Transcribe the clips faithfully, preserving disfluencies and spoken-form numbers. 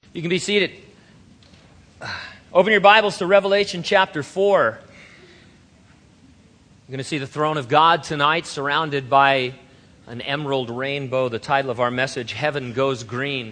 You can be seated. Open your Bibles to Revelation chapter four. You're going to see the throne of God tonight surrounded by an emerald rainbow. The title of our message, Heaven Goes Green.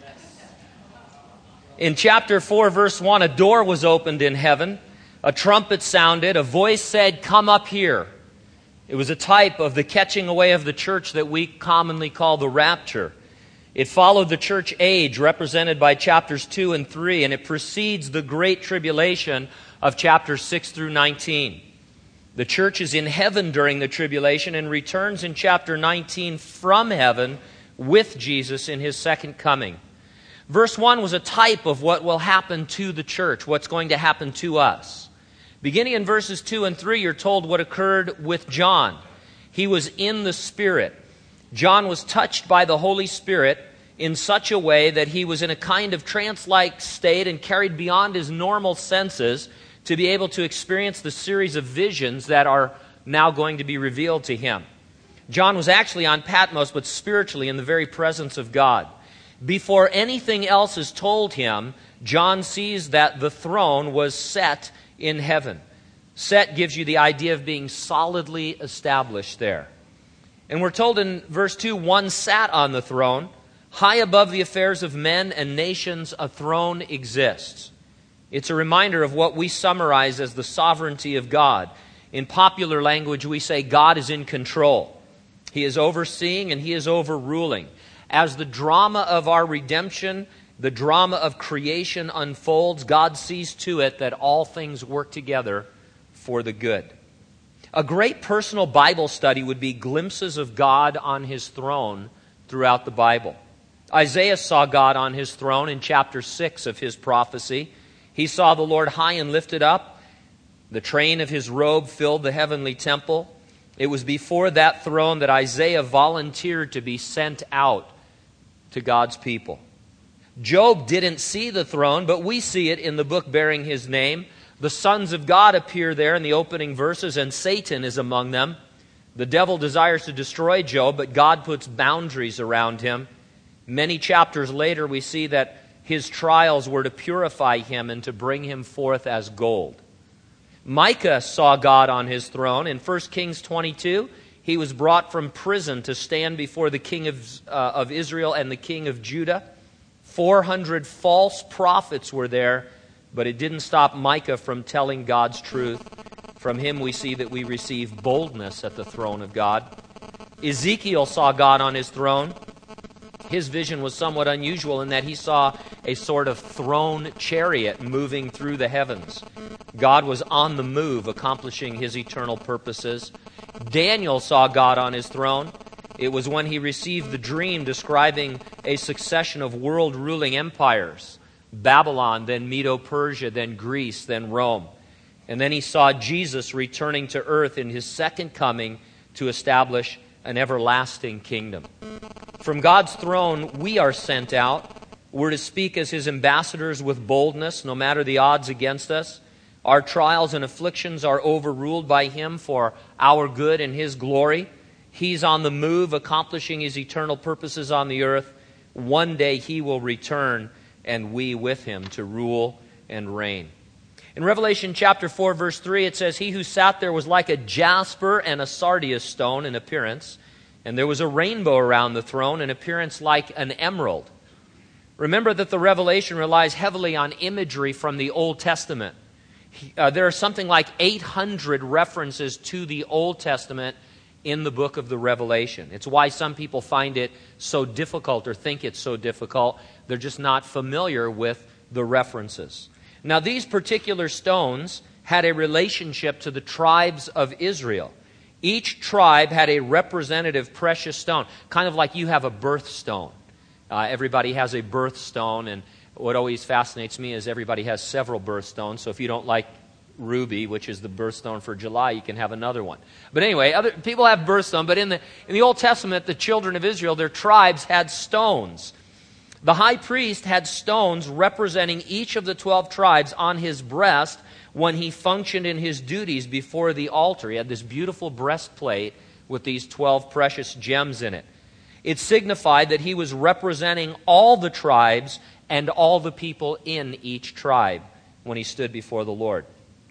In chapter four, verse one, a door was opened in heaven. A trumpet sounded. A voice said, "Come up here." It was a type of the catching away of the church that we commonly call the rapture. It followed the church age represented by chapters two and three, and it precedes the great tribulation of chapters six through nineteen. The church is in heaven during the tribulation and returns in chapter nineteen from heaven with Jesus in his second coming. Verse one was a type of what will happen to the church, what's going to happen to us. Beginning in verses two and three, you're told what occurred with John. He was in the Spirit. John was touched by the Holy Spirit in such a way that he was in a kind of trance-like state and carried beyond his normal senses to be able to experience the series of visions that are now going to be revealed to him. John was actually on Patmos, but spiritually in the very presence of God. Before anything else is told him, John sees that the throne was set in heaven. Set gives you the idea of being solidly established there. And we're told in verse two, one sat on the throne. High above the affairs of men and nations, a throne exists. It's a reminder of what we summarize as the sovereignty of God. In popular language, we say God is in control. He is overseeing and He is overruling. As the drama of our redemption, the drama of creation unfolds, God sees to it that all things work together for the good. A great personal Bible study would be glimpses of God on His throne throughout the Bible. Isaiah saw God on His throne in chapter six of his prophecy. He saw the Lord high and lifted up. The train of His robe filled the heavenly temple. It was before that throne that Isaiah volunteered to be sent out to God's people. Job didn't see the throne, but we see it in the book bearing his name. The sons of God appear there in the opening verses, and Satan is among them. The devil desires to destroy Job, but God puts boundaries around him. Many chapters later, we see that his trials were to purify him and to bring him forth as gold. Micah saw God on his throne. In First Kings twenty-two, he was brought from prison to stand before the king of, uh, of Israel and the king of Judah. four hundred false prophets were there, but it didn't stop Micah from telling God's truth. From him we see that we receive boldness at the throne of God. Ezekiel saw God on his throne. His vision was somewhat unusual in that he saw a sort of throne chariot moving through the heavens. God was on the move, accomplishing His eternal purposes. Daniel saw God on his throne. It was when he received the dream describing a succession of world-ruling empires. Babylon, then Medo-Persia, then Greece, then Rome. And then he saw Jesus returning to earth in His second coming to establish an everlasting kingdom. From God's throne, we are sent out. We're to speak as His ambassadors with boldness, no matter the odds against us. Our trials and afflictions are overruled by Him for our good and His glory. He's on the move, accomplishing His eternal purposes on the earth. One day He will return, and we with Him to rule and reign. In Revelation chapter four, verse three, it says, "He who sat there was like a jasper and a sardius stone in appearance, and there was a rainbow around the throne, in appearance like an emerald." Remember that the Revelation relies heavily on imagery from the Old Testament. Uh, there are something like eight hundred references to the Old Testament in the book of the Revelation. It's why some people find it so difficult or think it's so difficult. They're just not familiar with the references. Now, these particular stones had a relationship to the tribes of Israel. Each tribe had a representative precious stone, kind of like you have a birthstone. Uh, everybody has a birthstone, and what always fascinates me is everybody has several birthstones. So if you don't like ruby, which is the birthstone for July, you can have another one. But anyway, other people have birthstone. But in the in the Old Testament, the children of Israel, their tribes had stones. The high priest had stones representing each of the twelve tribes on his breast when he functioned in his duties before the altar. He had this beautiful breastplate with these twelve precious gems in it. It signified that he was representing all the tribes and all the people in each tribe when he stood before the Lord.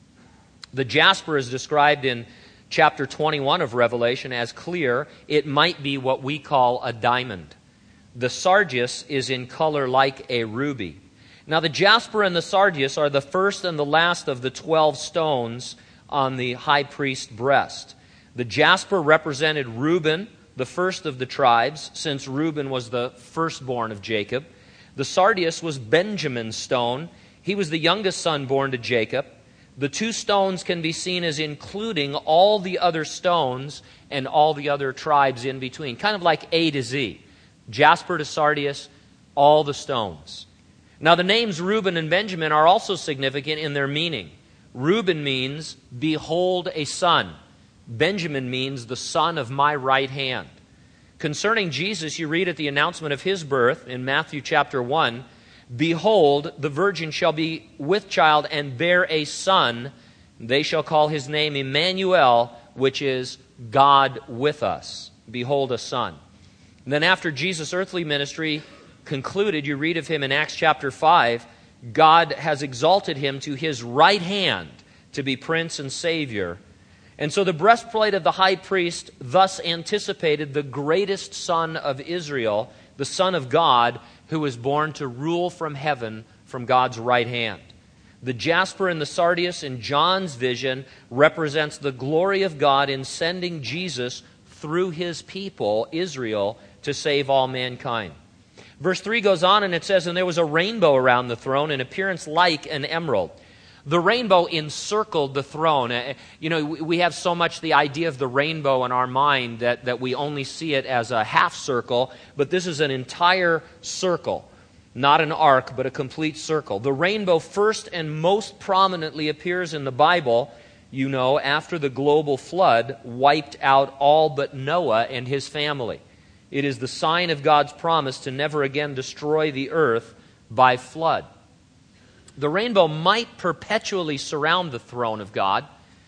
The jasper is described in chapter twenty-one of Revelation as clear. It might be what we call a diamond. The sardius is in color like a ruby. Now the jasper and the sardius are the first and the last of the twelve stones on the high priest's breast. The jasper represented Reuben, the first of the tribes, since Reuben was the firstborn of Jacob. The sardius was Benjamin's stone. He was the youngest son born to Jacob. The two stones can be seen as including all the other stones and all the other tribes in between, kind of like A to Z. Jasper to sardius, all the stones. Now the names Reuben and Benjamin are also significant in their meaning. Reuben means, behold a son. Benjamin means, the son of my right hand. Concerning Jesus, you read at the announcement of his birth in Matthew chapter one, behold, the virgin shall be with child and bear a son. They shall call his name Emmanuel, which is God with us. Behold, a son. And then after Jesus' earthly ministry concluded, you read of him in Acts chapter five, God has exalted him to his right hand to be Prince and Savior. And so the breastplate of the high priest thus anticipated the greatest son of Israel, the Son of God, who was born to rule from heaven from God's right hand. The jasper and the sardius in John's vision represents the glory of God in sending Jesus through his people, Israel, to save all mankind. Verse three goes on and it says, and there was a rainbow around the throne, in appearance like an emerald. The rainbow encircled the throne. You know, we have so much the idea of the rainbow in our mind that, that we only see it as a half circle, but this is an entire circle. Not an arc, but a complete circle. The rainbow first and most prominently appears in the Bible, you know, after the global flood wiped out all but Noah and his family. It is the sign of God's promise to never again destroy the earth by flood. The rainbow might perpetually surround the throne of God.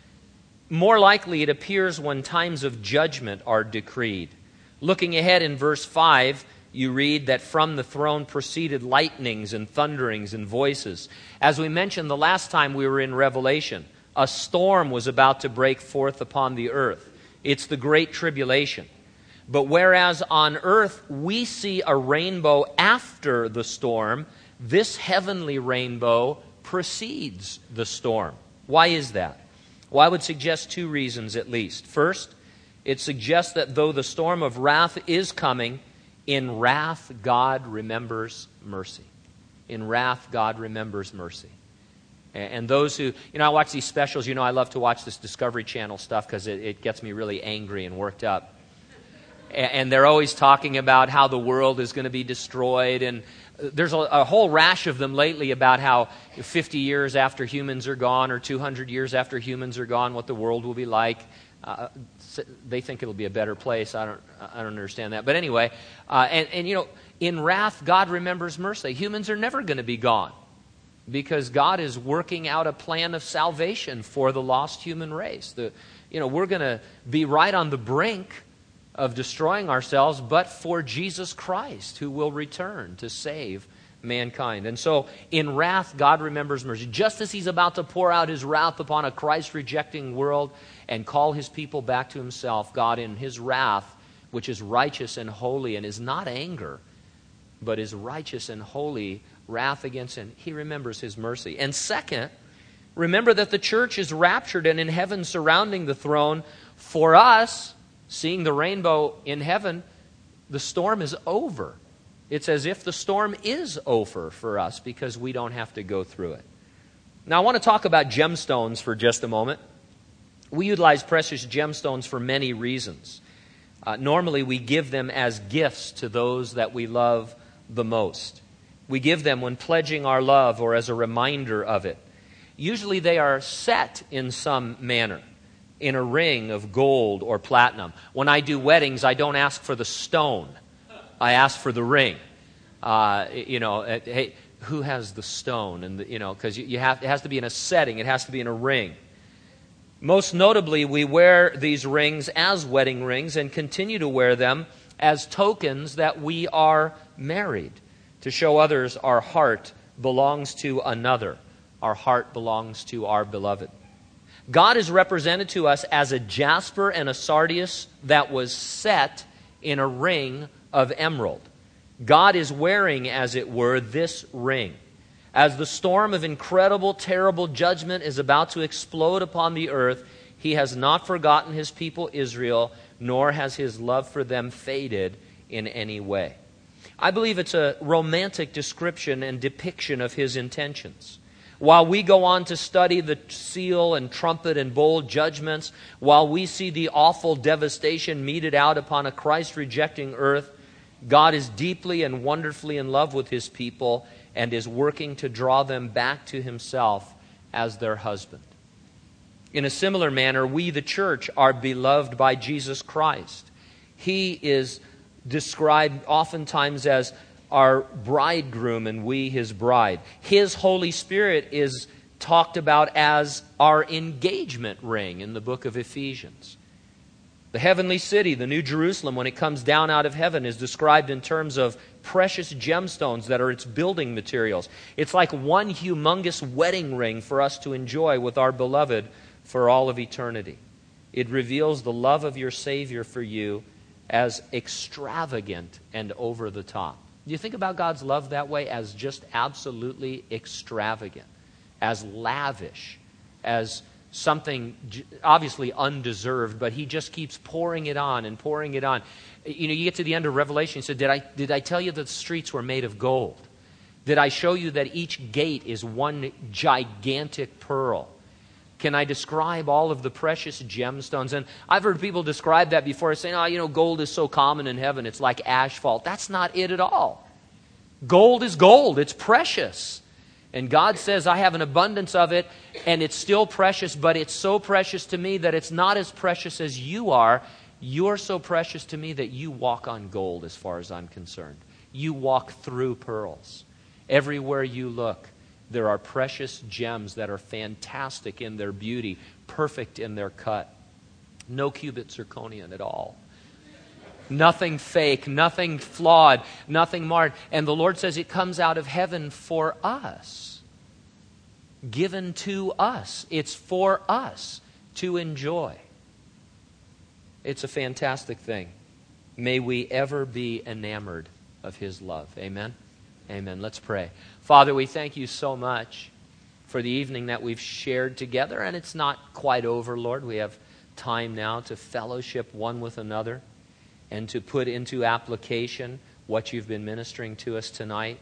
More likely, it appears when times of judgment are decreed. Looking ahead in verse five, you read that from the throne proceeded lightnings and thunderings and voices. As we mentioned the last time we were in Revelation, a storm was about to break forth upon the earth. It's the Great Tribulation. But whereas on earth we see a rainbow after the storm, this heavenly rainbow precedes the storm. Why is that? Well, I would suggest two reasons at least. First, it suggests that though the storm of wrath is coming, in wrath God remembers mercy. In wrath God remembers mercy. And those who, you know, I watch these specials, you know, I love to watch this Discovery Channel stuff because it, it gets me really angry and worked up. And they're always talking about how the world is going to be destroyed. And there's a, a whole rash of them lately about how fifty years after humans are gone or two hundred years after humans are gone, what the world will be like. Uh, they think it'll be a better place. I don't I don't understand that. But anyway, uh, and, and you know, in wrath, God remembers mercy. Humans are never going to be gone because God is working out a plan of salvation for the lost human race. The, you know, we're going to be right on the brink of destroying ourselves, but for Jesus Christ, who will return to save mankind. And so, in wrath, God remembers mercy. Just as he's about to pour out his wrath upon a Christ-rejecting world and call his people back to himself, God, in his wrath, which is righteous and holy and is not anger, but is righteous and holy wrath against sin, he remembers his mercy. And second, remember that the church is raptured and in heaven surrounding the throne. For us, seeing the rainbow in heaven, the storm is over. It's as if the storm is over for us because we don't have to go through it. Now, I want to talk about gemstones for just a moment. We utilize precious gemstones for many reasons. Uh, normally, we give them as gifts to those that we love the most. We give them when pledging our love or as a reminder of it. Usually, they are set in some manner, in a ring of gold or platinum. When I do weddings, I don't ask for the stone. I ask for the ring. Uh, you know, hey, who has the stone? And the, you know, because you, you have it has to be in a setting. It has to be in a ring. Most notably, we wear these rings as wedding rings and continue to wear them as tokens that we are married. to show others our heart belongs to another. Our heart belongs to our beloved. God is represented to us as a jasper and a sardius that was set in a ring of emerald. God is wearing, as it were, this ring. As the storm of incredible, terrible judgment is about to explode upon the earth, He has not forgotten His people Israel, nor has His love for them faded in any way. I believe it's a romantic description and depiction of His intentions. While we go on to study the seal and trumpet and bowl judgments, while we see the awful devastation meted out upon a Christ-rejecting earth, God is deeply and wonderfully in love with His people and is working to draw them back to Himself as their husband. In a similar manner, we, the church, are beloved by Jesus Christ. He is described oftentimes as our bridegroom and we His bride. His Holy Spirit is talked about as our engagement ring in the book of Ephesians. The heavenly city, the New Jerusalem, when it comes down out of heaven, is described in terms of precious gemstones that are its building materials. It's like one humongous wedding ring for us to enjoy with our beloved for all of eternity. It reveals the love of your Savior for you as extravagant and over the top. Do you think about God's love that way, as just absolutely extravagant, as lavish, as something obviously undeserved, but He just keeps pouring it on and pouring it on. You know, you get to the end of Revelation, He said, did I, did I tell you that the streets were made of gold? Did I show you that each gate is one gigantic pearl? Can I describe all of the precious gemstones? And I've heard people describe that before, saying, oh, you know, gold is so common in heaven, it's like asphalt. That's not it at all. Gold is gold. It's precious. And God says, I have an abundance of it, and it's still precious, but it's so precious to me that it's not as precious as you are. You're so precious to me that you walk on gold as far as I'm concerned. You walk through pearls. Everywhere you look, there are precious gems that are fantastic in their beauty, perfect in their cut. No cubit zirconian at all. Nothing fake, nothing flawed, nothing marred. And the Lord says it comes out of heaven for us. Given to us. It's for us to enjoy. It's a fantastic thing. May we ever be enamored of His love. Amen? Amen. Let's pray. Father, we thank You so much for the evening that we've shared together. And it's not quite over, Lord. We have time now to fellowship one with another and to put into application what You've been ministering to us tonight.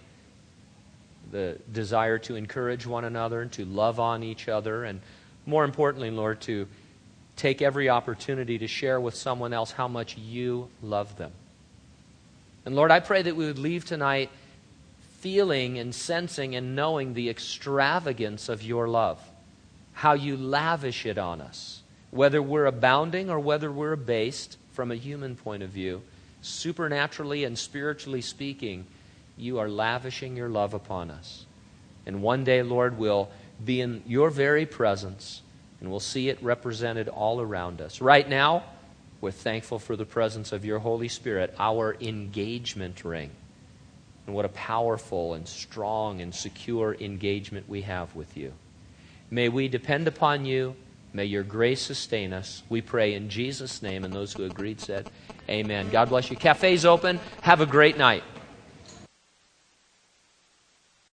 The desire to encourage one another, to love on each other, and more importantly, Lord, to take every opportunity to share with someone else how much You love them. And Lord, I pray that we would leave tonight feeling and sensing and knowing the extravagance of Your love, how You lavish it on us, whether we're abounding or whether we're abased from a human point of view, supernaturally and spiritually speaking, You are lavishing Your love upon us. And one day, Lord, we'll be in Your very presence and we'll see it represented all around us. Right now, we're thankful for the presence of Your Holy Spirit, our engagement ring. And what a powerful and strong and secure engagement we have with You. May we depend upon You. May Your grace sustain us. We pray in Jesus' name. And those who agreed said, amen. God bless you. Cafe's open. Have a great night.